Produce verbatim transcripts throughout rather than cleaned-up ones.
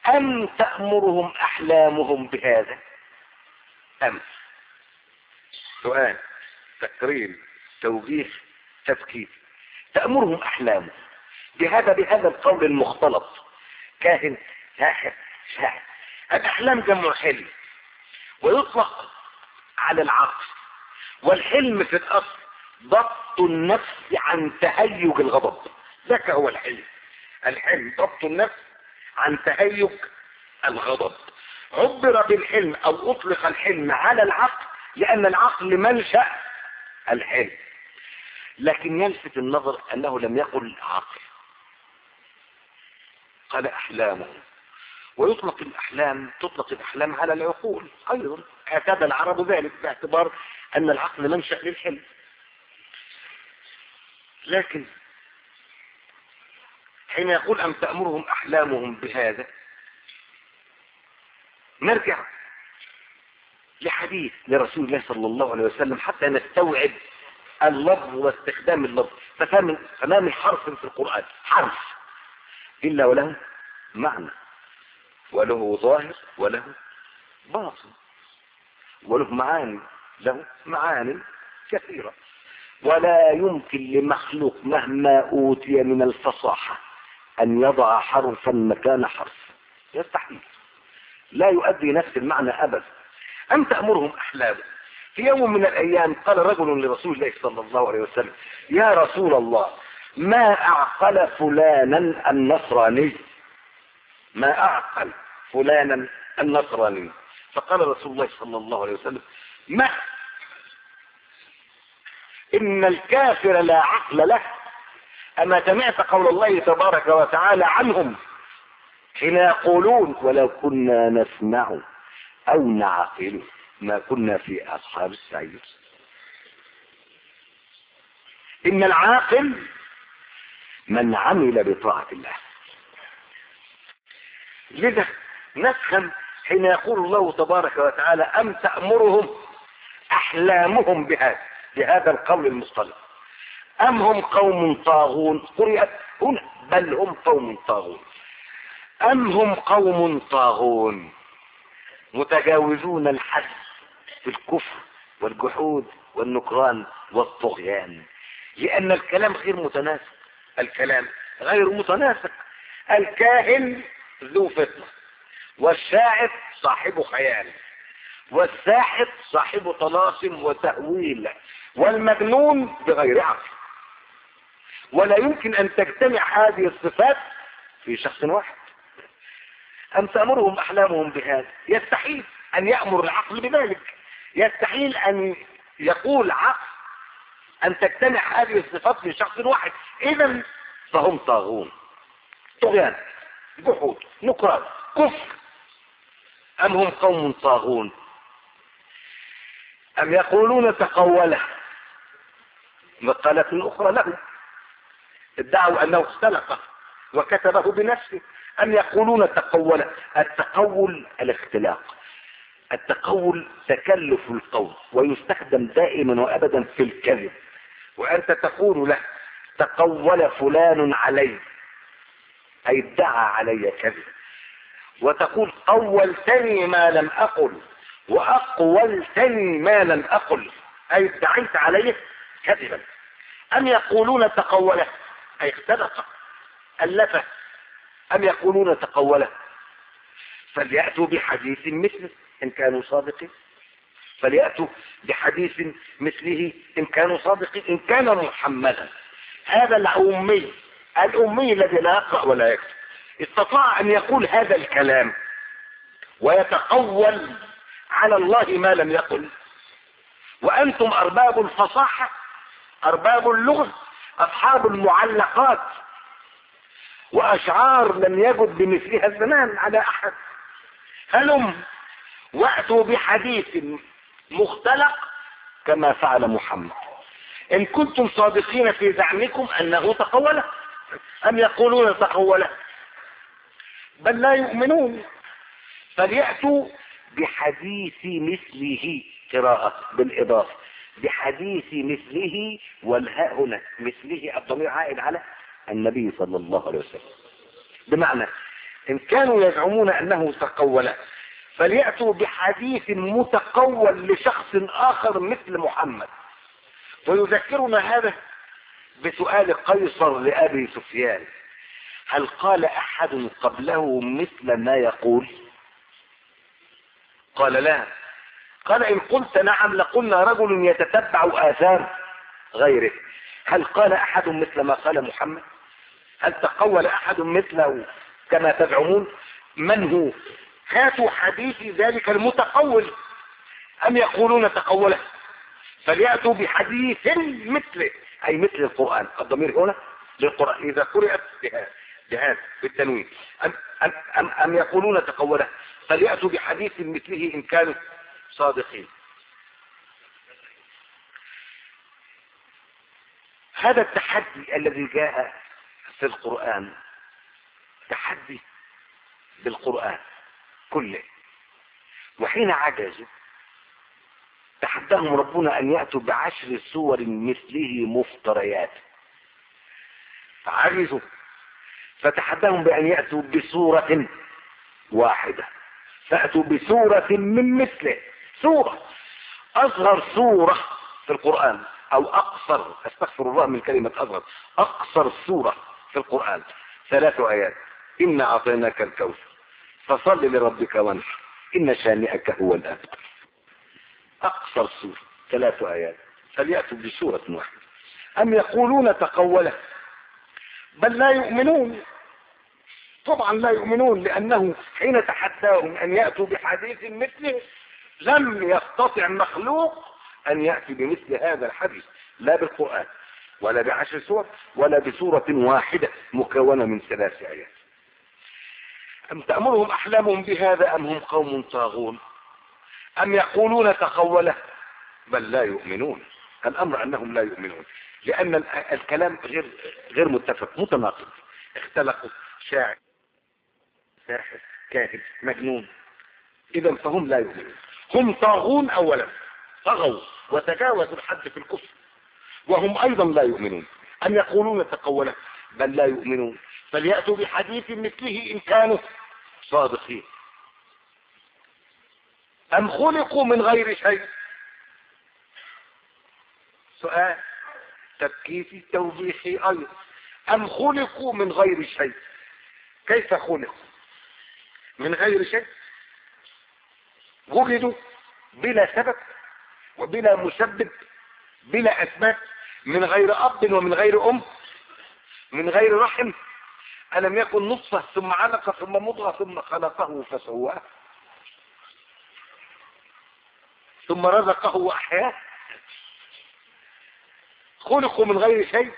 أم تأمرهم أحلامهم بهذا؟ أم سؤال، تكرير، توجيه، تذكير. تأمرهم أحلامهم بهذا بهذا القول المختلط، كاهن، ساحر، شاعر. الأحلام جمع حلم، ويطلق على العقل. والحلم في الأصل ضبط النفس عن تهيج الغضب، ذاك هو الحلم. الحلم ضبط النفس عن تهيج الغضب. عبر بالحلم او اطلق الحلم على العقل لان العقل منشأ الحلم، لكن يلفت النظر انه لم يقل عقل، قال احلامه. ويطلق الاحلام تطلق الاحلام على العقول ايضا، اعتاد العرب ذلك باعتبار ان العقل منشأ للحلم. لكن حين يقول ام تأمرهم احلامهم بهذا، نرجع لحديث لرسول الله صلى الله عليه وسلم حتى نستوعب اللفظ واستخدام اللفظ. فما من حرف في القرآن حرف إلا وله معنى، وله ظاهر وله باطن، وله معاني، له معاني كثيرة. ولا يمكن لمخلوق مهما أوتي من الفصاحة أن يضع حرفا مكان حرف، يستحيل، لا يؤدي نفس المعنى أبدا. أم تأمرهم أحلامهم. في يوم من الأيام قال رجل لرسول الله صلى الله عليه وسلم: يا رسول الله، ما أعقل فلانا النصراني، ما أعقل فلانا النصراني. فقال رسول الله صلى الله عليه وسلم: ما إن الكافر لا عقل له. أما سمعت قول الله تبارك وتعالى عنهم حين يقولون ولو كنا نسمع أو نعقل ما كنا في أصحاب السعير. إن العاقل من عمل بطاعة الله. لذا نفهم حين يقول الله تبارك وتعالى أم تأمرهم أحلامهم بهذا بهذا القول المصطلح. أم هم قوم طاغون، قرئت هنا بل هم قوم طاغون. أم هم قوم طاغون متجاوزون الحد في الكفر والجحود والنكران والطغيان، لأن الكلام غير متناسق. الكلام غير متناسق. الكاهن ذو فطنة، والشاعر صاحب خيال، والساحر صاحب طلاسم وتأويل، والمجنون بغير عقل. ولا يمكن أن تجتمع هذه الصفات في شخص واحد. أم تأمرهم أحلامهم بهذا، يستحيل أن يأمر العقل بذلك، يستحيل أن يقول عقل أن تجتمع هذه الصفات في شخص واحد. إذن فهم طاغون، طغيان، جحود، نكران، كفر. أم هم قوم طاغون. أم يقولون تقوله، مقالة أخرى له، ادعوا أنه اختلقه وكتبه بنفسه. أم يقولون تقوله. التقول الاختلاق، التقول تكلف القول، ويستخدم دائما وأبدا في الكذب. وأنت تقول له تقول فلان علي، أي ادعى علي كذب. وتقول قولتني ما لم أقل، وأقولتني ما لم أقل، أي ادعيت عليه كذبا. أم يقولون تقوله، أي اختلق، ألفه. أم يقولون تقوله. فليأتوا بحديث مثله إن كانوا صادقين، فليأتوا بحديث مثله إن كانوا صادقين. إن كان محمدا هذا الأمي الأمي الذي لا يقرأ ولا يكتب استطاع أن يقول هذا الكلام ويتقول على الله ما لم يقل، وأنتم أرباب الفصاحة، أرباب اللغة، أصحاب المعلقات وأشعار لم يجد بمثلها الزمان على أحد. هلم وأتوا بحديث مختلق كما فعل محمد إن كنتم صادقين في زعمكم أنه تقوله. أم يقولون تقوله، بل لا يؤمنون. فليأتوا بحديث مثله، قراءة بالإضافة، بحديث مثله، والهاء هنا مثله الضمير عائد على النبي صلى الله عليه وسلم. بمعنى إن كانوا يزعمون أنه تقول فليأتوا بحديث متقول لشخص آخر مثل محمد. ويذكرنا هذا بسؤال قيصر لأبي سفيان: هل قال أحد قبله مثل ما يقول؟ قال لا. قال: إن قلت نعم لقلنا رجل يتتبع آثار غيره. هل قال أحد مثل ما قال محمد؟ هل تقول أحد مثله كما تزعمون؟ من هو؟ هاتوا حديث ذلك المتقول. أم يقولون تقوله؟ فليأتوا بحديث مثله، أي مثل القرآن. الضمير هنا للقرآن إذا قرأت بهذا بالتنوين. أم, أم, أم, أم يقولون تقوله؟ فليأتوا بحديث مثله إن كانوا صادقين. هذا التحدي الذي جاء في القرآن تحدي بالقرآن كله، وحين عجزوا تحداهم ربنا أن يأتوا بعشر سور مثله مفتريات، فعجزوا فتحداهم بأن يأتوا بسورة واحدة، فأتوا بسورة من مثله. سورة، أصغر سورة في القرآن، أو أقصر، أستغفر الله من كلمة أصغر، أقصر سورة في القرآن ثلاث آيات: إنا أعطيناك الكوثر فصل لربك وانحر إن شانئك هو الأبتر. أقصر سورة ثلاث آيات، فليأتوا بسورة واحدة. أم يقولون تقوله؟ بل لا يؤمنون، طبعا لا يؤمنون، لأنه حين تحداهم أن يأتوا بحديث مثله لم يستطع مخلوق أن يأتي بمثل هذا الحديث، لا بالقرآن ولا بعشر سور ولا بسورة واحدة مكونة من ثلاث آيات. أم تأمرهم أحلامهم بهذا أم هم قوم طاغون؟ أم يقولون تقوله؟ بل لا يؤمنون. الأمر أنهم لا يؤمنون، لأن الكلام غير غير متفق، متناقض. اختلقوا شاعر، ساحر، كاهن، مجنون، إذا فهم لا يؤمنون. هم طاغون أولا، طغوا وتجاوزوا الحد في الكفر، وهم أيضا لا يؤمنون. أم يقولون تقوله؟ بل لا يؤمنون. فليأتوا بحديث مثله إن كانوا صادقين. أم خلقوا من غير شيء؟ سؤال تبكيتي توبيخي أيضا. أم خلقوا من غير شيء؟ كيف خلقوا من غير شيء؟ وجدوا بلا سبب وبلا مسبب، بلا أسباب، من غير أب ومن غير أم، من غير رحم. ألم يكن نطفة ثم علقة ثم مضغة ثم خلقه فسواه ثم رزقه وأحياه؟ خلقوا من غير شيء.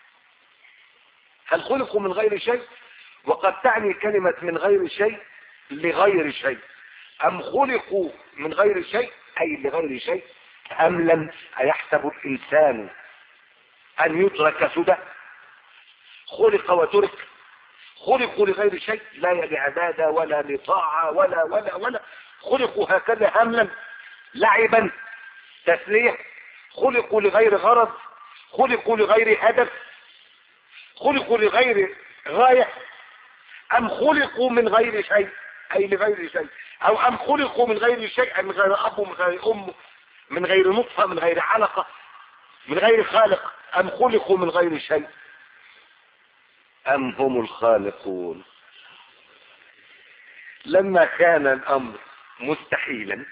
هل خلقوا من غير شيء؟ وقد تعني كلمة من غير شيء لغير شيء. أم خلقوا من غير شيء أي لغير شيء؟ أم لم أيحسب الإنسان أن يترك سدى؟ خلق وترك. خلقوا لغير شيء، لا لعبادة ولا لطاعة ولا ولا ولا خلقوا هكذا هملا لعبا تسلية. خلقوا لغير غرض، خلقوا لغير هدف، خلقوا لغير غاية. أم خلقوا من غير شيء أي لغير شيء، أو أم خلقوا من غير شيء من غير أب ومن غير أم، من غير نطفة، من غير علقة، من غير خالق. أم خلقوا من غير شيء أم هم الخالقون. لما كان الأمر مستحيلا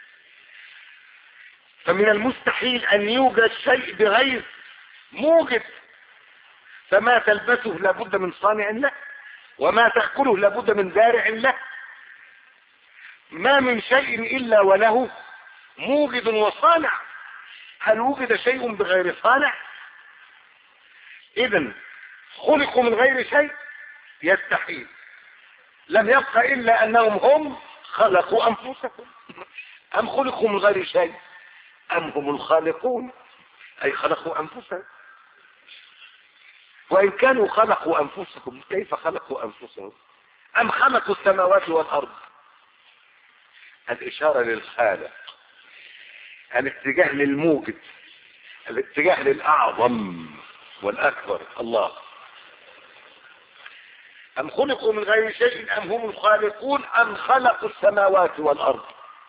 فمن المستحيل أن يوجد شيء بغير موجد، فما تلبسه لابد من صانع له، وما تأكله لابد من زارع له. ما من شيء إلا وله موجد وصانع. هل وجد شيء بغير صانع؟ إذن خلقوا من غير شيء يستحيل. لم يبقى إلا أنهم هم خلقوا أنفسهم. أم خلقوا من غير شيء أم هم الخالقون أي خلقوا أنفسهم. وإن كانوا خلقوا أنفسهم كيف خلقوا أنفسهم؟ أم خلقوا السماوات والأرض؟ الإشارة للخالق، الاتجاه للموجد، الاتجاه للأعظم والأكبر الله. أم خلقوا من غير شيء أم هم الخالقون أم خلقوا السماوات والأرض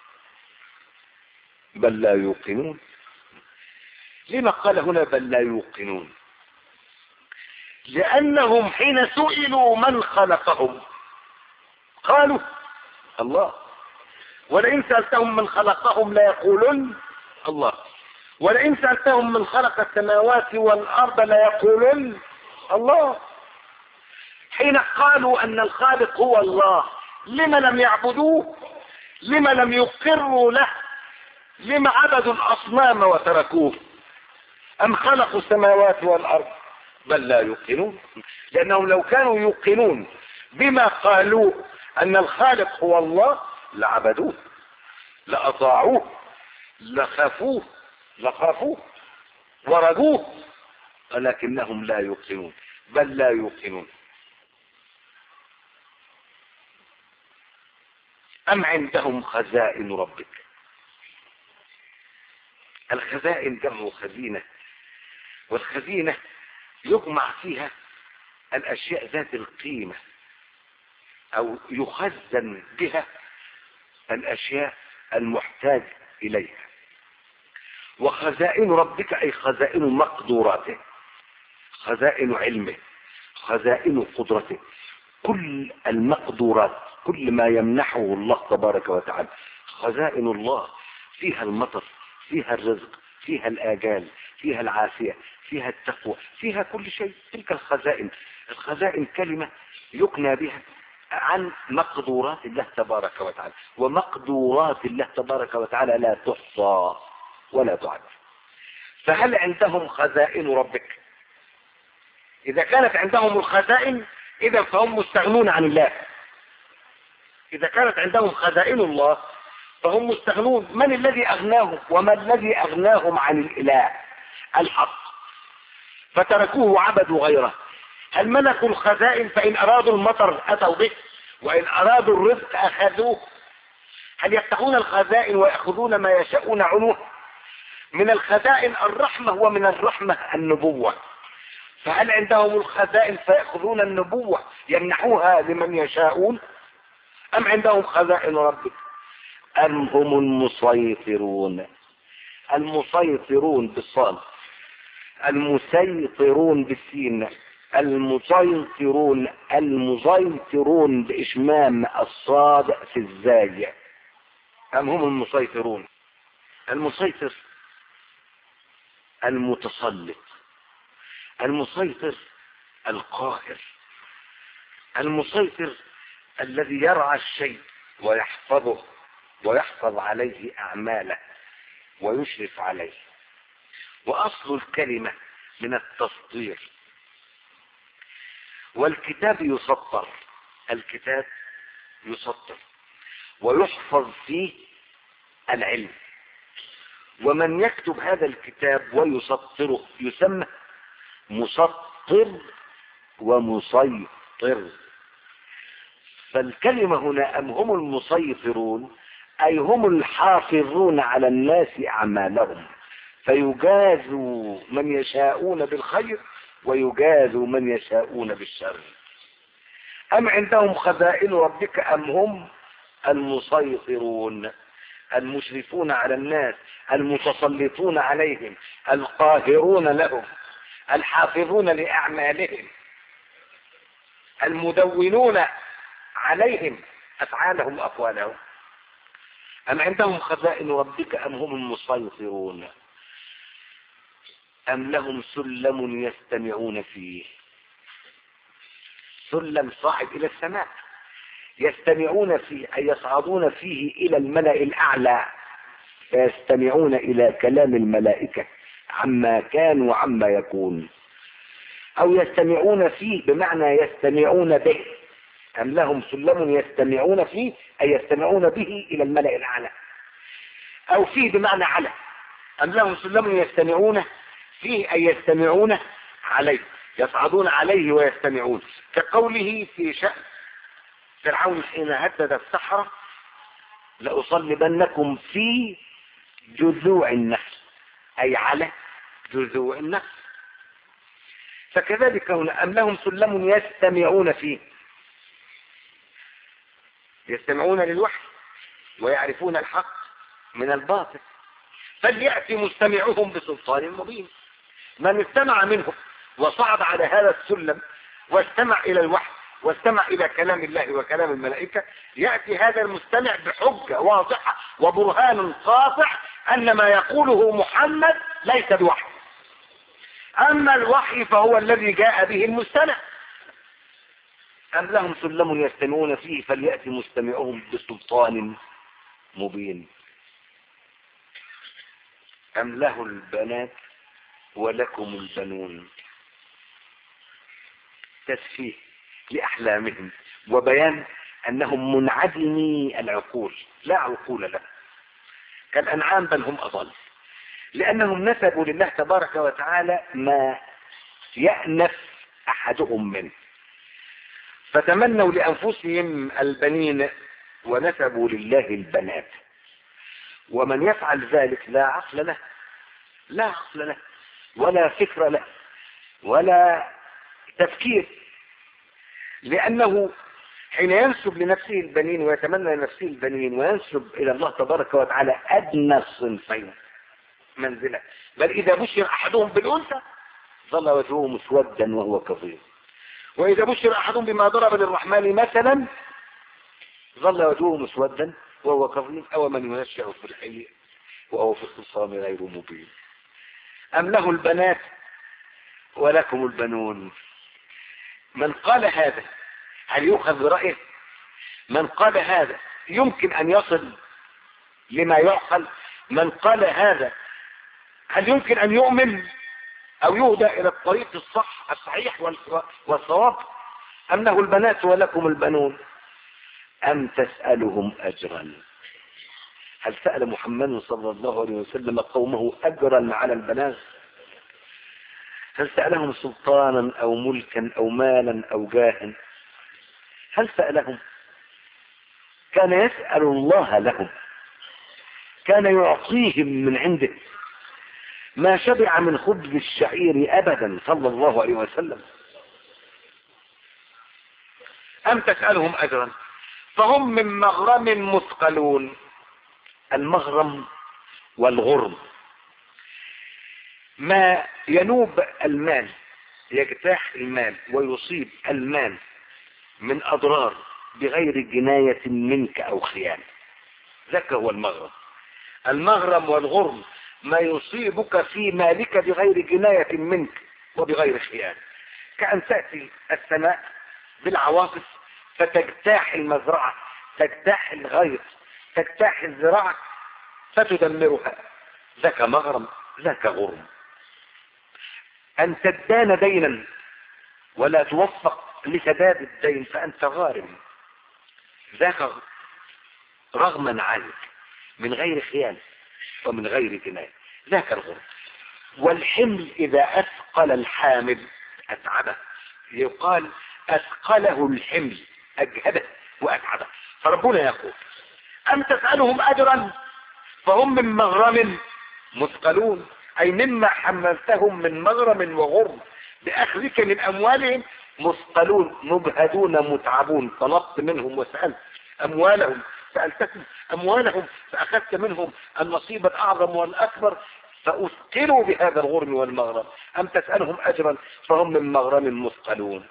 بل لا يوقنون. لما قال هنا بل لا يوقنون؟ لأنهم حين سئلوا من خلقهم قالوا الله، ولئن سألتهم من خلقهم لا يقولون الله، ولئن سألتهم من خلق السماوات والأرض لا يقولون الله. حين قالوا أن الخالق هو الله لما لم يعبدوه؟ لما لم يقروا له؟ لما عبدوا الأصنام وتركوه؟ أم خلقوا السماوات والأرض بل لا يوقنون. لأنهم لو كانوا يوقنون بما قالوا أن الخالق هو الله لعبدوه لأطاعوه لخافوه لخافوه ورجوه، ولكنهم لا يوقنون بل لا يوقنون. أم عندهم خزائن ربك؟ الخزائن جمع خزينة، والخزينة يجمع فيها الأشياء ذات القيمة أو يخزن بها الأشياء المحتاج إليها. وخزائن ربك أي خزائن مقدوراته، خزائن علمه، خزائن قدرته، كل المقدورات، كل ما يمنحه الله تبارك وتعالى. خزائن الله فيها المطر، فيها الرزق، فيها الآجال، فيها العافية، فيها التقوى، فيها كل شيء. تلك الخزائن. الخزائن كلمة يقنى بها عن مقدورات الله تبارك وتعالى، ومقدورات الله تبارك وتعالى لا تحصى ولا تعد. فهل عندهم خزائن ربك؟ إذا كانت عندهم الخزائن إذا فهم مستغنون عن الله. إذا كانت عندهم خزائن الله فهم مستغنون. من الذي أغناهم؟ وما الذي أغناهم عن الإله الحق فتركوه وعبدوا غيره؟ هل ملكوا الخزائن فإن أرادوا المطر أتوا به، وإن أرادوا الرزق أخذوه؟ هل يفتحون الخزائن ويأخذون ما يشاءون عنه؟ من الخزائن الرحمة، ومن الرحمة النبوة. فهل عندهم الخزائن فيأخذون النبوة يمنحوها لمن يشاءون؟ أم عندهم خزائن ربك؟ أم هم المسيطرون؟ المسيطرون بالصاد، المسيطرون بالسين، المسيطرون المسيطرون بإشمام الصاد في الزاي. أم هم المسيطرون؟ المسيطر المتسلط، المسيطر القاهر، المسيطر الذي يرعى الشيء ويحفظه ويحفظ عليه أعماله ويشرف عليه. وأصل الكلمة من التسطير، والكتاب يسطر، الكتاب يسطر ويحفظ فيه العلم، ومن يكتب هذا الكتاب ويسطره يسمى مسطر ومسيطر. فالكلمة هنا أم هم المسيطرون أي هم الحافظون على الناس أعمالهم، فيجازوا من يشاءون بالخير ويجازوا من يشاءون بالشر. أم عندهم خزائن ربك أم هم المسيطرون المشرفون على الناس، المتسلطون عليهم، القاهرون لهم، الحافظون لأعمالهم، المدونون عليهم أفعالهم وأقوالهم. أم عندهم خزائن ربك أم هم المسيطرون أم لهم سلم يستمعون فيه؟ سلم صاعد إلى السماء يستمعون فيه أي يصعدون فيه إلى الملأ الأعلى، فيستمعون إلى كلام الملائكة عما كان وعما يكون. أو يستمعون فيه بمعنى يستمعون به. أم لهم سلم يستمعون فيه أي يستمعون به إلى الملأ الأعلى، أو فيه بمعنى على. أم لهم سلم يستمعون فيه أي يستمعون عليه، يصعدون عليه ويستمعون، كقوله في شأن فرعون حين هدد السحرة لأصلبنكم في جذوع النخل أي على جذوع النخل. فكذلك هنا أم لهم سلم يستمعون فيه يستمعون للوحي ويعرفون الحق من الباطل، فليأتي مستمعهم بسلطان مبين. من استمع منهم وصعد على هذا السلم واستمع إلى الوحي واستمع إلى كلام الله وكلام الملائكة، يأتي هذا المستمع بحجة واضحة وبرهان قاطع أن ما يقوله محمد ليس بوحي، أما الوحي فهو الذي جاء به المستمع. أم لهم سلم يستمعون فيه فليأتي مستمعهم بسلطان مبين. أم له البنات ولكم البنون. تسفيه لأحلامهم وبيان أنهم منعدمي العقول، لا عقول لهم كالأنعام بل هم أضل، لأنهم نسبوا لله تبارك وتعالى ما يأنف أحدهم منه، فتمنوا لأنفسهم البنين ونسبوا لله البنات. ومن يفعل ذلك لا عقل له، لا عقل له ولا فكر له ولا تفكير، لأنه حين ينسب لنفسه البنين ويتمنى لنفسه البنين وينسب إلى الله تبارك وتعالى أدنى الصنفين منزلة، بل إذا بشر أحدهم بالأنثى ظل وجهه مسودا وهو كظيم، وإذا بشر أحدهم بما ضرب للرحمن مثلا ظل وجهه مسودا وهو كظيم، أو من ينشأ في الحي وهو في الخصام غير مبين. أم له البنات ولكم البنون. من قال هذا هل يؤخذ برأيه؟ من قال هذا يمكن أن يصل لما يعقل؟ من قال هذا هل يمكن أن يؤمن أو يهدى إلى الطريق الصح الصحيح والصواب؟ أم له البنات ولكم البنون. أم تسألهم أجرا. هل سأل محمد صلى الله عليه وسلم قومه أجرا على البلاغ؟ هل سألهم سلطانا أو ملكا أو مالا أو جاها؟ هل سألهم؟ كان يسأل الله لهم، كان يعطيهم من عنده، ما شبع من خبز الشعير أبدا صلى الله عليه وسلم. أم تسألهم أجرا فهم من مغرم مثقلون. المغرم والغرم ما ينوب المال، يجتاح المال ويصيب المال من أضرار بغير جناية منك أو خيانة، ذاك هو المغرم. المغرم والغرم ما يصيبك في مالك بغير جناية منك وبغير خيانة، كأن تأتي السماء بالعواصف فتجتاح المزرعة، تجتاح الغيط، تجتاح الزراعة فتدمرها، ذاك مغرم ذاك غرم. أن تدان دينا ولا توفق لسداد الدين فأنت غارم، ذاك رغما عنك من غير خيانة ومن غير جناية، ذاك الغرم. والحمل إذا أثقل الحامل أتعبه، يقال أثقله الحمل، أجهده وأتعبه. فربنا يقول أم تسألهم أجرا فهم من مغرم مثقلون، أي مما حملتهم من مغرم وغرم بأخذك من أموالهم مثقلون، مجهدون متعبون. طلبت منهم وسألت أموالهم، سألتكم أموالهم فأخذت منهم النصيب الأعظم والأكبر، فأثقلوا بهذا الغرم والمغرم. أم تسألهم أجرا فهم من مغرم مثقلون.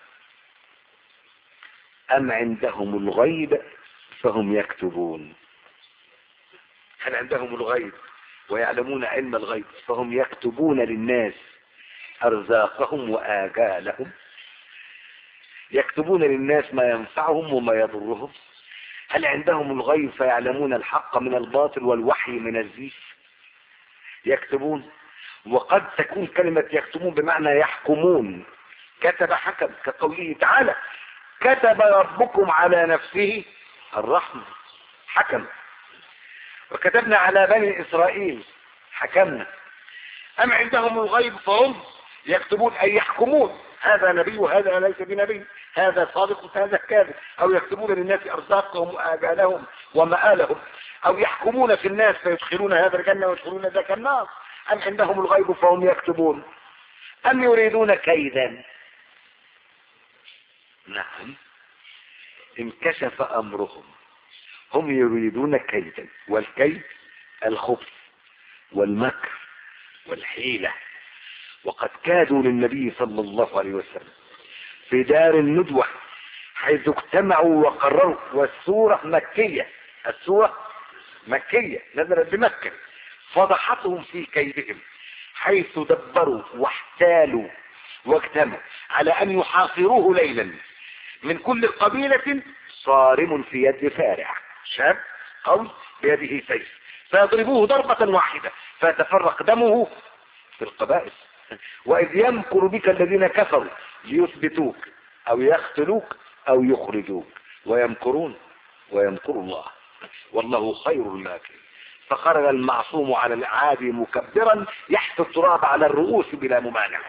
أم عندهم الغيب فهم يكتبون. هل عندهم الغيب ويعلمون علم الغيب فهم يكتبون للناس أرزاقهم وآجالهم، يكتبون للناس ما ينفعهم وما يضرهم. هل عندهم الغيب فيعلمون الحق من الباطل والوحي من الزيف؟ يكتبون. وقد تكون كلمة يكتبون بمعنى يحكمون، كتب حكم، كقوله تعالى كتب ربكم على نفسه الرحمة، حكم. وكتبنا على بني إسرائيل، حكمنا. أم عندهم الغيب فهم يكتبون أي يحكمون، هذا نبي وهذا ليس بنبي، هذا صادق وهذا كاذب. أو يكتبون للناس أرزاقهم وآجالهم ومآلهم، أو يحكمون في الناس فيدخلون هذا الجنة ويدخلون ذاك النار. أم عندهم الغيب فهم يكتبون. أم يريدون كيدا. نعم انكشف أمرهم هم يريدون كيدا، والكيد الخبث والمكر والحيلة. وقد كادوا للنبي صلى الله عليه وسلم في دار الندوة حيث اجتمعوا وقرروا، والسورة مكية، السورة مكية نزلت بمكة، فضحتهم في كيدهم حيث دبروا واحتالوا واجتمعوا على ان يحاصروه ليلا من كل قبيلة صارم في يد فارع، شاب قوي بيده سيف، فيضربوه ضربة واحدة فيتفرق دمه في القبائل. وإذ يمكر بك الذين كفروا ليثبتوك أو يقتلوك أو يخرجوك ويمكرون ويمكر الله والله خير الماكرين. فخرج المعصوم على العادي مكبرا يحث التراب على الرؤوس بلا ممانع.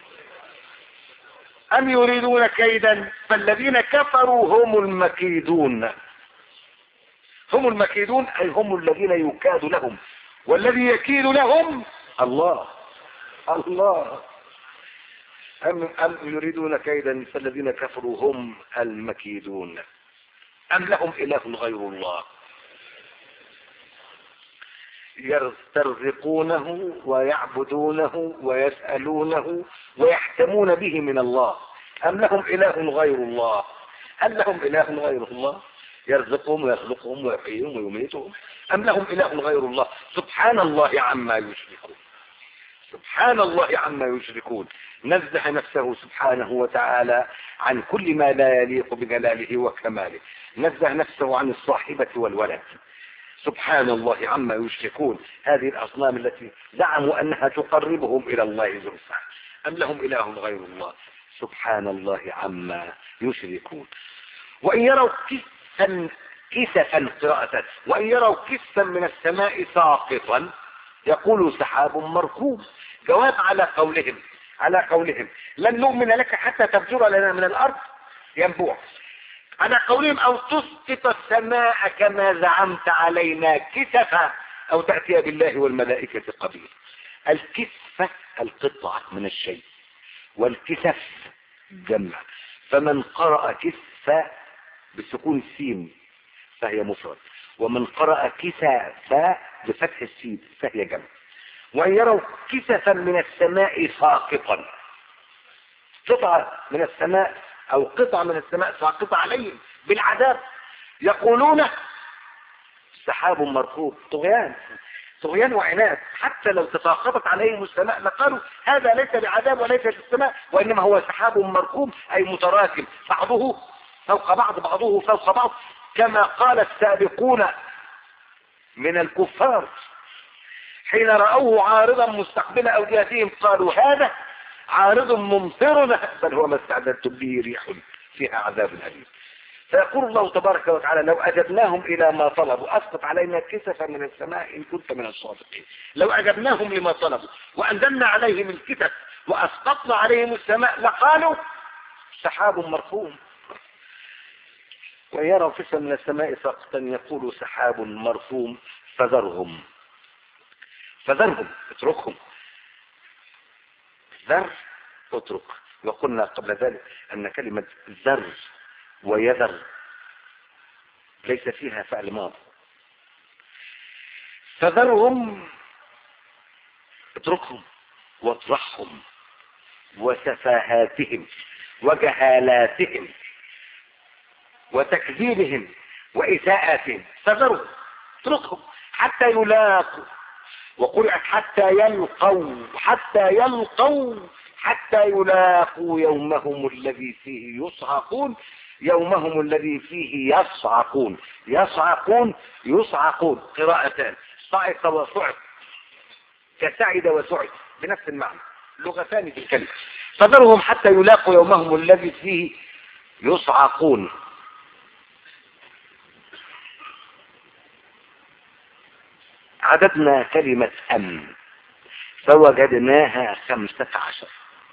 أم يريدون كيدا فالذين كفروا هم المكيدون. هم المكيدون أي هم الذين يكاد لهم، والذي يكيد لهم الله. الله. أم, أم يريدون كيدا فالذين كفروا هم المكيدون. أم لهم إله غير الله يسترزقونه ويعبدونه ويسألونه ويحتمون به من الله. أم لهم إله غير الله. هل لهم إله غير الله يرزقهم ويخلقهم ويحييهم ويميتهم؟ أم لهم إله غير الله. سبحان الله عما يشركون. سبحان الله عما يشركون. نزه نفسه سبحانه وتعالى عن كل ما لا يليق بجلاله وكماله. نزه نفسه عن الصاحبة والولد. سبحان الله عما يشركون. هذه الأصنام التي زعموا أنها تقربهم إلى الله زلفى. أم لهم إله غير الله. سبحان الله عما يشركون. وإن يروا كسفا كسفا قراءة وإن يروا كسفا من السماء ساقطا يقولوا سحاب مركوب. جواب على قولهم على قولهم لن نؤمن لك حتى تفجر لنا من الأرض ينبوع. على قولهم أو تسقط السماء كما زعمت علينا كسفا أو تأتي بالله والملائكة قبيل. الكسفة القطعة من الشيء، والكسف جمع. فمن قرأ كسفة بسكون السين فهي مفرد، ومن قرأ كسفة بفتح السين فهي جمع. وإن يروا كسفا من السماء ساقطا، قطعة من السماء أو قطعة من السماء ساقطة عليهم بالعذاب يقولون سحاب مركوب. طغيان طغيان وعناد. حتى لو تساقطت عليهم السماء لقالوا هذا ليس بعذاب وليس في السماء وإنما هو سحاب مركوب أي متراكم بعضه فوق بعض بعضه فوق بعض، كما قال السابقون من الكفار حين رأوه عارضا مستقبل أوديتهم قالوا هذا عارض ممطرنا بل هو ما استعددتم به ريح فيها عذاب أليم. فيقول الله تبارك وتعالى لو أجبناهم إلى ما طلبوا أسقط علينا كسفا من السماء إن كنت من الصادقين. لو أجبناهم لما طلبوا وأنزلنا عليهم الكسف وأسقطنا عليهم السماء لقالوا سحاب مركوم. ويروا كسفا من السماء ساقطا يقولوا سحاب مركوم. فذرهم فذرهم اتركهم. ذر اترك. وقلنا قبل ذلك أن كلمة ذر ويذر ليس فيها فعل ماضي. فذرهم اتركهم واطرحهم وسفاهاتهم وجهالاتهم وتكذيبهم وإساءاتهم. فذرهم اتركهم حتى يلاقوا. وقرأت حتى يلقوا حتى يلقوا حتى يلاقوا يومهم الذي فيه يصعقون. يومهم الذي فيه يصعقون. يصعقون يصعقون قراءتان صعق وصعق كسعد وسعد بنفس المعنى لغتان في الكلمة. فذرهم حتى يلاقوا يومهم الذي فيه يصعقون. عددنا كلمة أم فوجدناها خمسة عشر.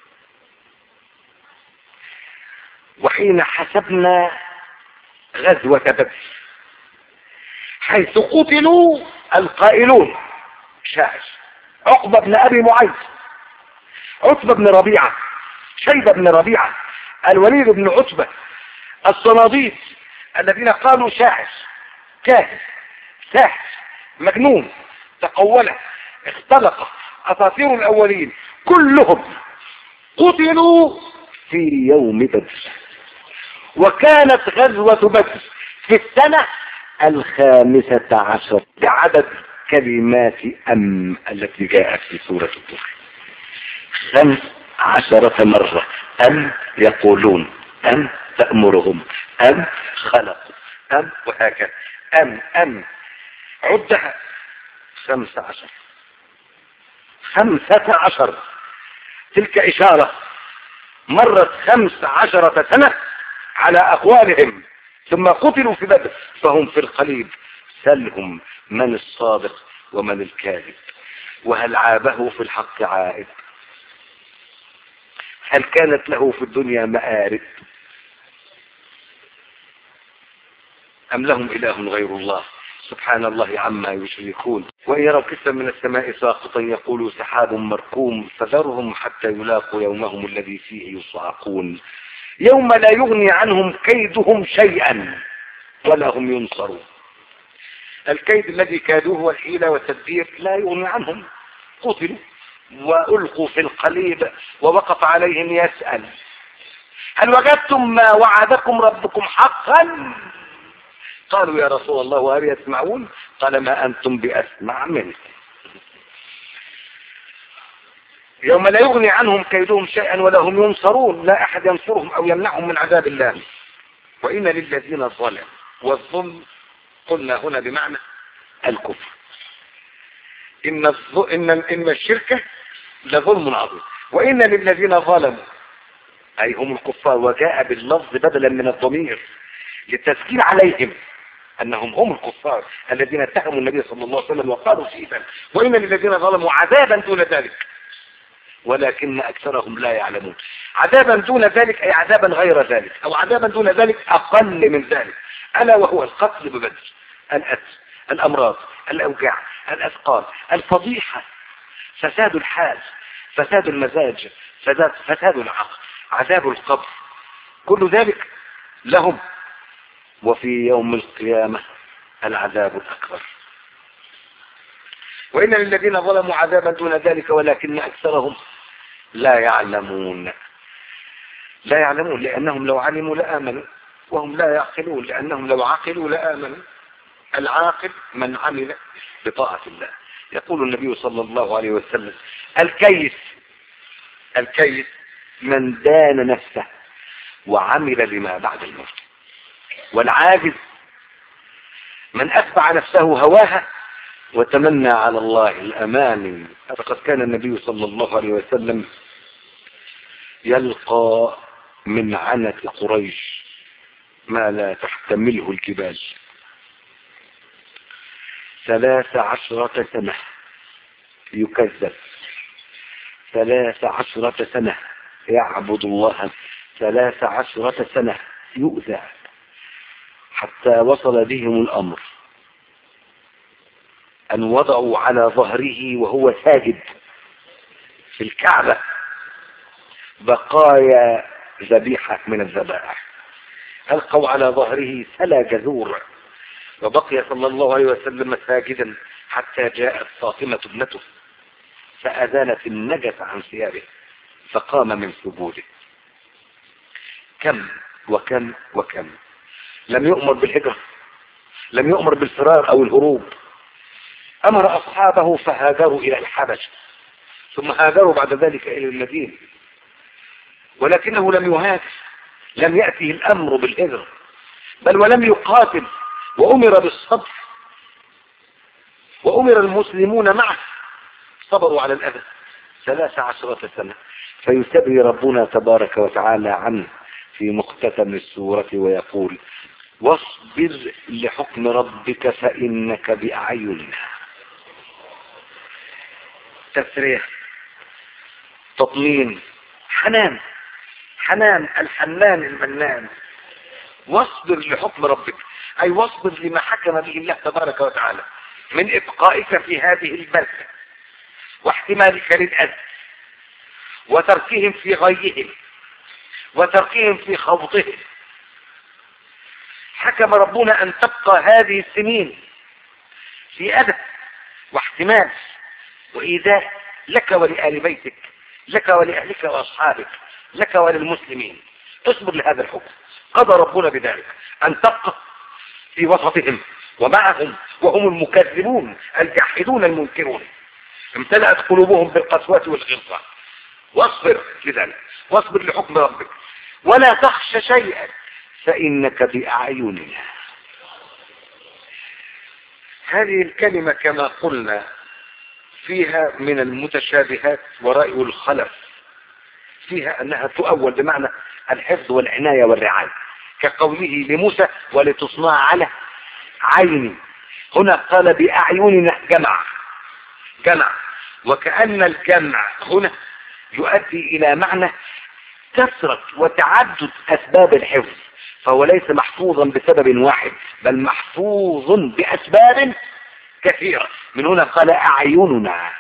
وحين حسبنا غزوة بدر حيث قتلوا القائلون شاعر عقبة بن أبي معيط، عتبة بن ربيعة، شيبة بن ربيعة، الوليد بن عتبة، الصناديد الذين قالوا شاعر، كاهن، ساحر، مجنون، تقوله، اختلق، اساطير الاولين، كلهم قتلوا في يوم بدر. وكانت غزوة بدر في السنة الخامسة عشر بعدد كلمات أم التي جاءت في سورة الدخان، خمس عشرة مرة. أم يقولون، أم تأمرهم، أم خلقوا، أم وهكذا. أم أم عدها خمسة عشر، خمسة عشر. تلك إشارة مرت خمس عشرة سنة على أقوالهم، ثم قتلوا في بدر فهم في القليب. سلهم من الصادق ومن الكاذب، وهل عابه في الحق عائد؟ هل كانت له في الدنيا مآرب؟ أم لهم إله غير الله؟ سبحان الله عما يشركون. وإن يروا كسفا من السماء ساقطا يقولوا سحاب مركوم فذرهم حتى يلاقوا يومهم الذي فيه يصعقون يوم لا يغني عنهم كيدهم شيئا ولا هم ينصرون. الكيد الذي كادوه والحيلة والتدبير لا يغني عنهم، قتلوا وألقوا في القليب ووقف عليهم يسأل هل وجدتم ما وعدكم ربكم حقا؟ قالوا يا رسول الله وهل يسمعون؟ قال ما أنتم بأسمع منه. يوم لا يغني عنهم كيدهم شيئا ولا هم ينصرون، لا أحد ينصرهم أو يمنعهم من عذاب الله. وإن للذين ظلموا، والظلم قلنا هنا بمعنى الكفر. إن, الظ... إن... إن الشركة لظلم عظيم. وإن للذين ظلموا أي هم الكفار، وجاء باللفظ بدلا من الضمير للتذكير عليهم أنهم هم الكفار الذين اتهموا النبي صلى الله عليه وسلم وقالوا شيئا. وإن للذين ظلموا عذابا دون ذلك ولكن أكثرهم لا يعلمون. عذابا دون ذلك أي عذابا غير ذلك، أو عذابا دون ذلك أقل من ذلك، ألا وهو القتل ببدر، الأذى، الأمراض، الأوجاع، الأثقال، الفضيحة، فساد الحال، فساد المزاج، فساد, فساد العقل، عذاب القبر، كل ذلك لهم. وفي يوم القيامة العذاب الأكبر. وإن للذين ظلموا عذابا دون ذلك ولكن أكثرهم لا يعلمون. لا يعلمون لأنهم لو علموا لآمنوا، وهم لا يعقلون لأنهم لو عقلوا لآمنوا. العاقل من عمل بطاعة الله. يقول النبي صلى الله عليه وسلم الكيس الكيس من دان نفسه وعمل لما بعد الموت. والعاجز من أتبع نفسه هواها وتمنى على الله الأماني. فقد كان النبي صلى الله عليه وسلم يلقى من عنة قريش ما لا تحتمله الجبال. ثلاث عشرة سنة يكذب، ثلاث عشرة سنة يعبد الله، ثلاث عشرة سنة يؤذى، حتى وصل بهم الأمر أن وضعوا على ظهره وهو ساجد في الكعبة بقايا ذبيحة من الذبائح، ألقوا على ظهره سلا جذور، وبقي صلى الله عليه وسلم ساجدا حتى جاءت فاطمة ابنته فأزالت النجس عن ثيابه فقام من سجوده. كم وكم وكم. لم يؤمر بالهجرة، لم يؤمر بالفرار أو الهروب، أمر أصحابه فهاجروا إلى الحبشة ثم هاجروا بعد ذلك إلى المدينة، ولكنه لم يهاجر، لم يأته الأمر بالهجرة، بل ولم يقاتل، وأمر بالصبر، وأمر المسلمون معه صبروا على الأذى ثلاث عشرة سنة. فيستبري ربنا تبارك وتعالى عنه في مختتم السورة ويقول واصبر لحكم ربك فإنك بأعيننا. تسريح، تطمين، حنان، حنان الحنان المنان. واصبر لحكم ربك أي واصبر لما حكم به الله تبارك وتعالى من إبقائك في هذه البلدة واحتمالك للأذى وتركهم في غيهم وتركهم في خوضهم حكم ربنا ان تبقى هذه السنين في اذى واحتمال وايذاء لك ولآل بيتك، لك ولأهلك واصحابك، لك وللمسلمين. اصبر لهذا الحكم. قضى ربنا بذلك ان تبقى في وسطهم ومعهم وهم المكذبون الجاحدون المنكرون، امتلأت قلوبهم بالقسوة والغلظة. واصبر لذلك، واصبر لحكم ربك، ولا تخش شيئا فإنك بأعيننا. هذه الكلمة كما قلنا فيها من المتشابهات ورأي الخلف، فيها أنها تؤول بمعنى الحفظ والعناية والرعاية، كقوله لموسى ولتصنع على عيني. هنا قال بأعيننا جمع جمع، وكأن الجمع هنا يؤدي إلى معنى كثرة وتعدد أسباب الحفظ، فهو ليس محفوظا بسبب واحد بل محفوظ بأسباب كثيرة. من هنا قال أعيننا.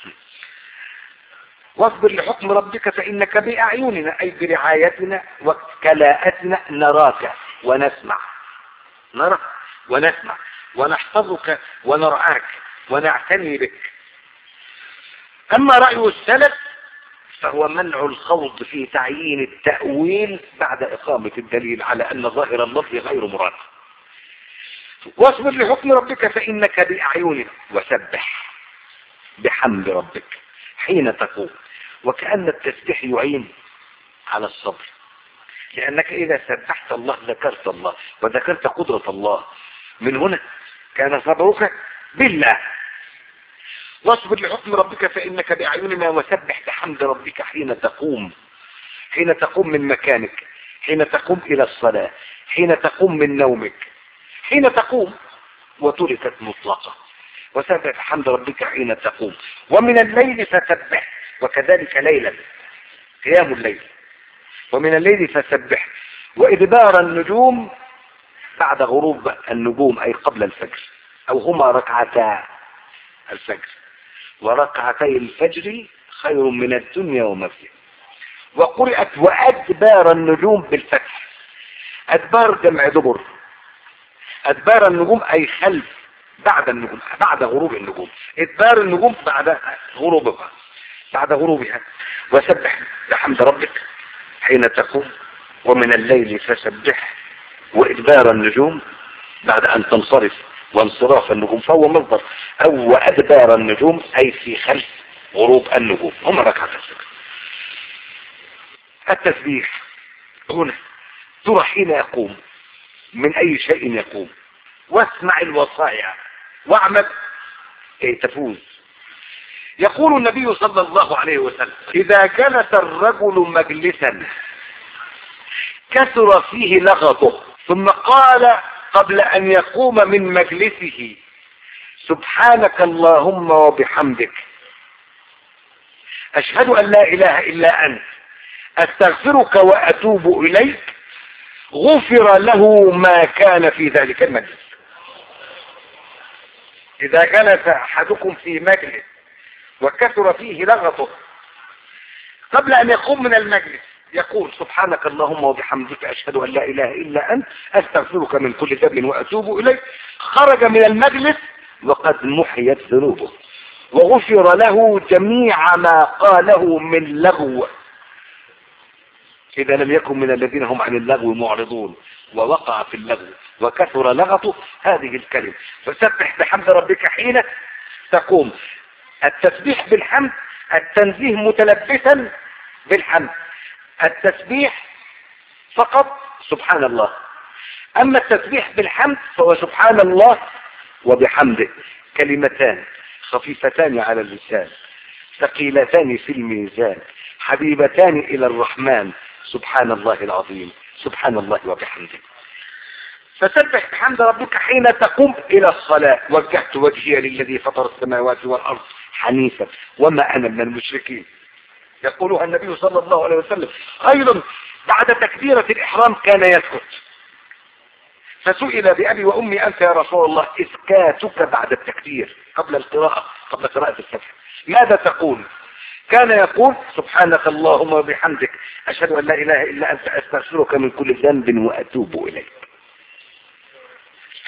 واصبر لحكم ربك فإنك بأعيننا، أي برعايتنا وكلاءتنا نراك ونسمع، نرى ونسمع ونحفظك ونرعاك ونعتني بك. أما رأي السلف فهو منع الخوض في تعيين التأويل بعد إقامة الدليل على أن ظاهر اللفظ غير مراد. واصبر لحكم ربك فإنك بأعيننا، وسبح بحمد ربك حين تقوم. وكأن التسبيح يعين على الصبر، لأنك إذا سبحت الله ذكرت الله وذكرت قدرة الله، من هنا كان صبرك بالله. واصبر لحكم ربك فإنك بأعيننا، وسبح بحمد ربك حين تقوم، حين تقوم من مكانك، حين تقوم إلى الصلاة، حين تقوم من نومك، حين تقوم وتركت مطلقة. وسبح بحمد ربك حين تقوم، ومن الليل فسبح، وكذلك ليلا قيام الليل، ومن الليل فسبح، وإدبار النجوم بعد غروب النجوم أي قبل الفجر، أو هما ركعتا الفجر، وركعتي الفجر خير من الدنيا وما فيها. وقرأت وأدبار النجوم بالفتح، أدبار جمع دبر، أدبار النجوم أي خلف بعد النجوم، بعد غروب النجوم، إدبار النجوم بعد غروبها بعد غروبها. وسبح بحمد ربك حين تقوم، ومن الليل فسبح، وإدبار النجوم بعد أن تنصرف وانصراف النجوم، فهو مصدر أو وأدبار النجوم أي في خلف غروب النجوم، هم ركعة الفجر. التسبيح هنا ترى حين يقوم من أي شيء يقوم، واسمع الوصايا واعمل كي تفوز. يقول النبي صلى الله عليه وسلم إذا جلس الرجل مجلسا كثر فيه لغطه، ثم قال قبل أن يقوم من مجلسه سبحانك اللهم وبحمدك أشهد أن لا إله إلا أنت أستغفرك وأتوب إليك، غفر له ما كان في ذلك المجلس. إذا جلس أحدكم في مجلس وكثر فيه لغطه، قبل أن يقوم من المجلس يقول سبحانك اللهم وبحمدك أشهد أن لا إله إلا أنت أستغفرك من كل ذنب وأتوب إليك، خرج من المجلس وقد محيت ذنوبه، وغفر له جميع ما قاله من لغو، إذا لم يكن من الذين هم عن اللغو معرضون ووقع في اللغو وكثر لغطه هذه الكلمة. فسبح بحمد ربك حين تقوم. التسبيح بالحمد التنزيه متلبسا بالحمد، التسبيح فقط سبحان الله. أما التسبيح بالحمد فهو سبحان الله وبحمده، كلمتان خفيفتان على اللسان ثقيلتان في الميزان حبيبتان إلى الرحمن، سبحان الله العظيم سبحان الله وبحمده. فسبح بحمد ربك حين تقوم إلى الصلاة، وجهت وجهي للذي فطر السماوات والأرض حنيفا وما أنا من المشركين، يقولها النبي صلى الله عليه وسلم. أيضا بعد تكبيرة الإحرام كان يسكت، فسئل بأبي وأمي أنت يا رسول الله إسكاتك بعد التكبير قبل القراءة قبل قراءة الفتح ماذا تقول؟ كان يقول سبحانك اللهم وبحمدك أشهد أن لا إله إلا أنت أستغفرك من كل ذنب وأتوب إليك.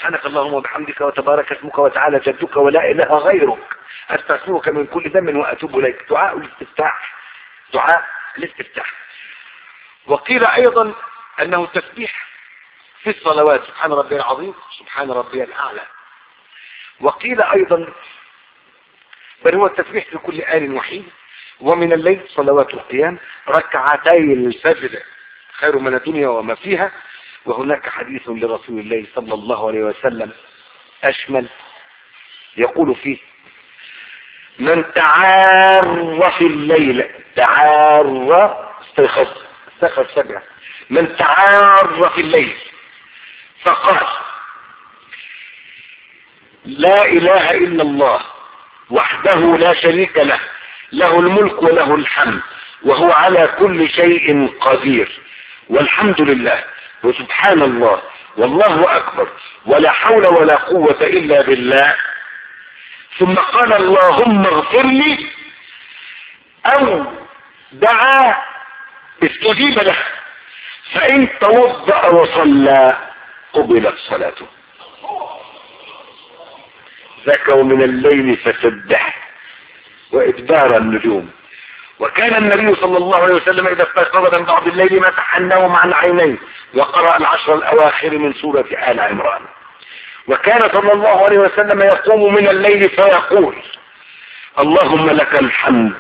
سبحانك اللهم وبحمدك وتبارك اسمك وتعالى جدك ولا اله غيرك، استغفرك من كل ذنب واتوب اليك. دعاء الاستفتاح، دعاء الاستفتاح. وقيل ايضا انه تسبيح في الصلوات، سبحان ربي العظيم سبحان ربي الاعلى. وقيل ايضا بل هو التسبيح في كل آن وحين. ومن الليل صلوات القيام، ركعتي الفجر خير من الدنيا وما فيها. وهناك حديث لرسول الله صلى الله عليه وسلم أشمل يقول فيه: من تعار في الليل، تعار استيقظ استيقظ سبعة، من تعار في الليل فقال لا إله إلا الله وحده لا شريك له، له الملك وله الحمد وهو على كل شيء قدير، والحمد لله وسبحان الله والله أكبر ولا حول ولا قوة إلا بالله، ثم قال اللهم اغفر لي، أو دعا استجيب له، فإن توضأ وصلى قبلت صلاته. ذاك ومن الليل فسبح وإدبار النجوم. وكان النبي صلى الله عليه وسلم إذا استيقظ من بعض الليل مسح النوم عن عينيه وقرأ العشر الأواخر من سورة آل عمران. وكان صلى الله عليه وسلم يقوم من الليل فيقول اللهم لك الحمد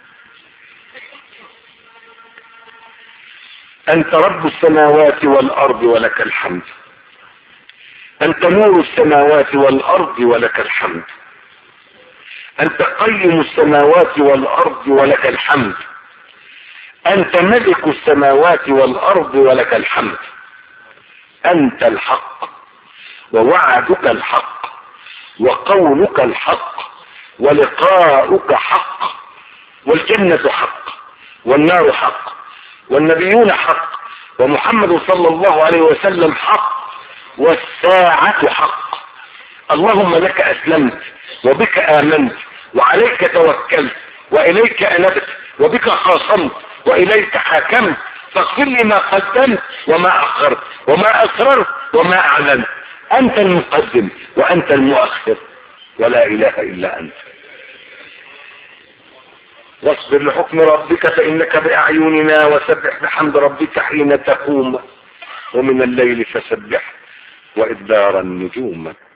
أنت رب السماوات والأرض ولك الحمد، أنت نور السماوات والأرض ولك الحمد، أنت قيم السماوات والأرض ولك الحمد، أنت ملك السماوات والأرض ولك الحمد، أنت الحق ووعدك الحق وقولك الحق ولقاؤك حق، والجنة حق والنار حق والنبيون حق ومحمد صلى الله عليه وسلم حق والساعة حق. اللهم لك أسلمت وبك آمنت وعليك توكلت وإليك أنبت وبك خاصمت وإليك حاكمت، فاغفر لي ما قدمت وما أخرت وما أسررت وما أعلنت، أنت المقدم وأنت المؤخر ولا إله إلا أنت. واصبر لحكم ربك فإنك بأعيننا وسبح بحمد ربك حين تقوم ومن الليل فسبح وإدبار النجوم.